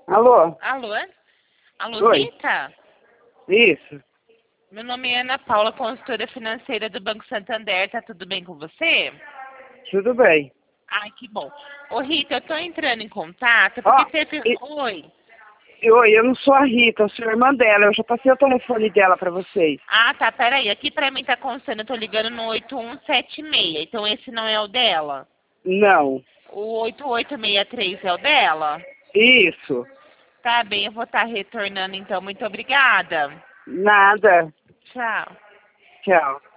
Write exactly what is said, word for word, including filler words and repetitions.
Alô? Alô? Alô, Oi. Rita? Isso. Meu nome é Ana Paula, consultora financeira do Banco Santander. Tá tudo bem com você? Tudo bem. Ai, que bom. Ô, Rita, eu tô entrando em contato Ó, porque teve... e- Oi. oi, eu não sou a Rita, eu sou a irmã dela. Eu já passei o telefone dela pra vocês. Ah, tá, peraí. Aqui pra mim tá constando, eu tô ligando no oito um sete seis. Então esse não é o dela. Não. O oito oito seis três é o dela? Isso. Tá bem, eu vou estar retornando então. Muito obrigada. Nada. Tchau. Tchau.